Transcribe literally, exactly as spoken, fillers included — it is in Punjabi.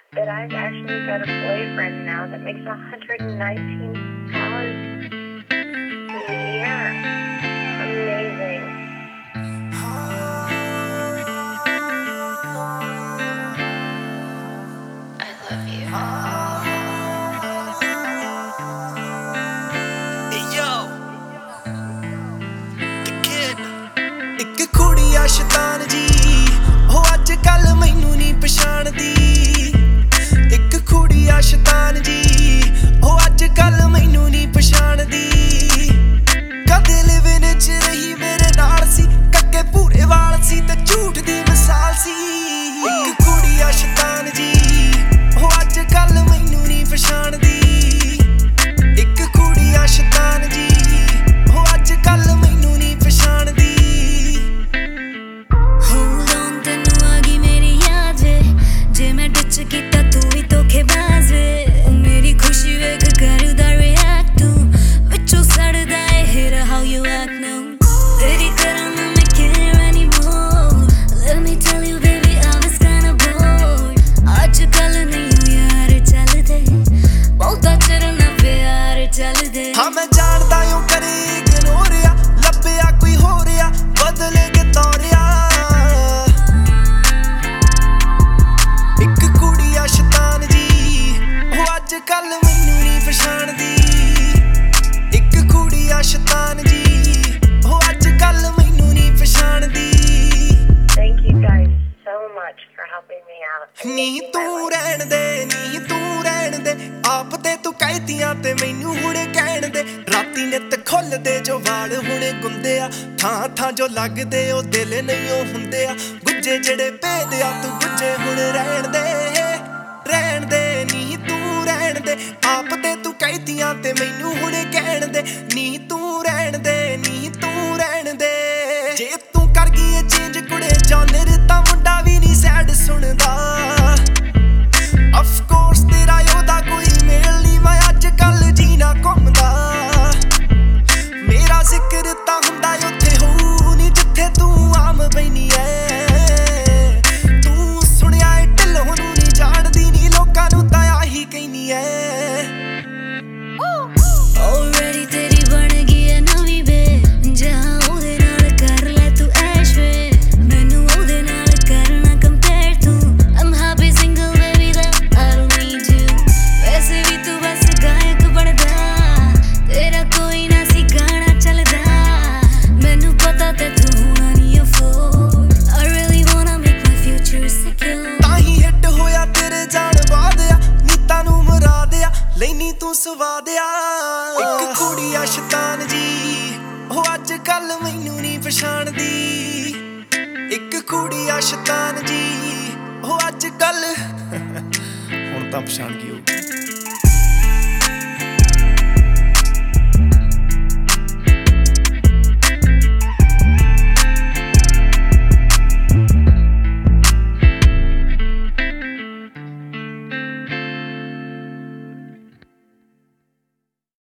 that I've actually got a boyfriend now that makes one hundred nineteen dollars a year. Amazing. I love you. Hey yo, the kid. ਇੱਕ ਕੁੜੀ ਆ ਸ਼ੈਤਾਨ ਜੀ, ਉਹ ਅੱਜ ਕੱਲ ਮੈਨੂੰ ਨਹੀਂ ਪਛਾਣਦੀ। ਇੱਕ ਕੁੜੀ ਆ ਸ਼ੈਤਾਨ ਜੀ, ਉਹ ਅੱਜ ਕੱਲ ਮੈਨੂੰ ਨਹੀਂ ਪਛਾਣਦੀ। ਕਦੇ ਲਿਵਿੰਗ ਚ ਰਹੀ ਮੇਰੇ ਨਾਲ ਸੀ, ਕੱਕੇ ਪੂਰੇ ਵਾਲ ਸੀ ਤੇ ਝੂਠ ਦੀ ਮਿਸਾਲ ਸੀ। ਇੱਕ ਕੁੜੀ ਆ ਸ਼ੈਤਾਨ ਜੀ, ਉਹ ਅੱਜ ਕੱਲ ਮੈਨੂੰ ਨਹੀਂ ਪਛਾਣਦੀ। ਇੱਕ ਕੁੜੀ ਆ ਸ਼ੈਤਾਨ ਜੀ, ਉਹ ਅੱਜ ਕੱਲ ਮੈਨੂੰ ਨਹੀਂ ਪਛਾਣਦੀ। Hold on, ਤੈਨੂੰ ਆ ਗਈ ਮੇਰੀ ਯਾਦ ਵੇ, ਜੇ ਮੈਂ ਡਿਚ ਕੀਤਾ ਤੂੰ ਵੀ ਧੋਖੇਬਾਜ਼ ਵੇ। ਮੇਰੀ ਖੁਸ਼ੀ ਵੇਖ ਕਰਦਾ react ਤੂੰ, ਵਿੱਚੋਂ ਸੜਦਾ ਏ hear how you act now। ਤੇਰੀ ਕਰਾਂ ਨਾ ਮੈਂ care anymore, let me tell you baby I was kinda bored। ਅੱਜ ਕੱਲ ਨਹੀਂ ਯਾਰ ਚੱਲਦੇ, ਬਹੁਤਾ ਚਿਰ ਨਾ ਪਿਆਰ ਚੱਲਦੇ। ਹਾਂ ਮੈਂ ਜਾਣਦਾ ਓ ਕਰੇ ਇਗਨੋਰ ਆ, ਲੱਭਿਆ ਕੋਈ ਹੋਰ ਆ ਬਦਲੇ ਕੇ ਤੋਰਿਆ। ਇੱਕ ਕੁੜੀ ਆ ਸ਼ੈਤਾਨ ਜੀ, ਉਹ ਅੱਜ ਕੱਲ ਮੈਨੂੰ ਨਹੀਂ ਪਛਾਣਦੀ। ਇੱਕ ਕੁੜੀ ਆ ਸ਼ੈਤਾਨ ਜੀ, ਉਹ ਅੱਜ ਕੱਲ ਮੈਨੂੰ ਨਹੀਂ ਪਛਾਣਦੀ। Thank you guys so much for helping me out. ਨੀ ਤੂੰ ਰਹਿਣ ਦੇ, ਨੀ ਤੂੰ ਰਹਿਣ ਦੇ, ਆਪ ਤੇ ਤੂੰ ਕਹਿਤੀਆਂ ਤੇ ਮੈਨੂੰ ਹੁਣੇ ਕਹਿਣ ਦੇ। ਰਾਤੀ ਨਿੱਤ ਖੁੱਲਦੇ ਜੋ ਵਾਲ ਹੁਣੇ ਗੁੰਦੇ ਆ, ਥਾਂ ਥਾਂ ਜੋ ਲੱਗਦੇ ਉਹ ਦਿਲ ਨਹੀਂ ਉਹ ਹੁੰਦੇ ਆ। ਗੁੱਜੇ ਜਿਹੜੇ ਭੇਦ ਆ ਤੂੰ ਗੁੱਜੇ ਹੁਣ ਰਹਿਣ ਦੇ, ਰਹਿਣ ਦੇ। ਨੀ ਤੂੰ ਰਹਿਣ ਦੇ, ਆਪ ਤੇ ਤੂੰ ਕਹਿਤੀਆਂ ਤੇ ਮੈਨੂੰ ਹੁਣੇ ਕਹਿਣ ਦੇ। ਨੀ ਤੂੰ ਰਹਿਣ ਦੇ, ਨੀ ਤੂੰ ਰਹਿਣ ਦੇ। ਜੇ ਤੂੰ ਕਰ ਗਈ ਏ ਚੇਂਜ ਕੁੜੇ ਜਾਨਰ, ਤਾਂ ਮੁੰਡਾ ਵੀ ਨਹੀਂ ਸੈਡ ਸੁਣਦਾ। Of course ਤੇਰਾ ਉਹਦਾ ਕੋਈ ਮੇਲ ਨਹੀਂ, ਮੈਂ ਅੱਜ ਕੱਲ ਜੀਣਾ ਘੁੰਮਦਾ। ਮੇਰਾ ਜ਼ਿਕਰ ਤਾਂ ਹੁੰਦਾ ਉੱਥੇ ਹੋਊ ਨੀ ਜਿੱਥੇ ਤੂੰ ਆਮ ਬੈਨੀ ਐ। ਤੂੰ ਸੁਣਿਆ ਏ ਢਿੱਲੋਂ ਨੂੰ ਨਹੀਂ ਜਾਣਦੀ, ਨੀ ਲੋਕਾਂ ਨੂੰ ਤਾਂ ਆਹੀ ਕਹਿਨੀ ਐ। Already ਤੇਰੀ ਬਣ ਗਈ ਐ ਨਵੀਂ ਵੇ, ਜਹਾਂ ਉਹਦੇ ਨਾਲ ਕਰ ਲੈ ਤੂੰ ਐਸ਼ ਵੇ। ਮੈਨੂੰ ਉਹਦੇ ਨਾਲ ਕਰਨਾ compare ਤੂੰ, I'm happy single baby that I don't need you। ਵੈਸੇ ਵੀ ਤੂੰ ਬਸ ਗਾਇਕ ਬਣਦਾ, ਤੇਰਾ ਕੋਈ ਨਾ ਸੀ ਗਾਣਾ ਚੱਲਦਾ। ਮੈਨੂੰ ਪਤਾ ਤੇ ਤੂੰ ਹੋਣਾ ਨਹੀਂ afford, I really wanna make my future secure। ਤਾਂ ਹੀ ਹਿੱਟ ਹੋਇਆ ਤੇਰੇ ਜਾਣ ਬਾਅਦ ਆ, ਨੀਤਾਂ ਨੂੰ ਮੁਰਾਦ ਆ ਲੈਨੀ ਤੂੰ ਸਵਾਦ ਆ। ਇੱਕ ਕੁੜੀ ਆ ਸ਼ੈਤਾਨ ਜੀ, ਉਹ ਅੱਜ ਕੱਲ ਮੈਨੂੰ ਨਹੀਂ ਪਛਾਣਦੀ। ਇੱਕ ਕੁੜੀ ਆ ਸ਼ੈਤਾਨ ਜੀ, ਉਹ ਅੱਜ ਕੱਲ ਹੁਣ ਤਾਂ ਪਛਾਣ ਗਈ ਹੋਊ।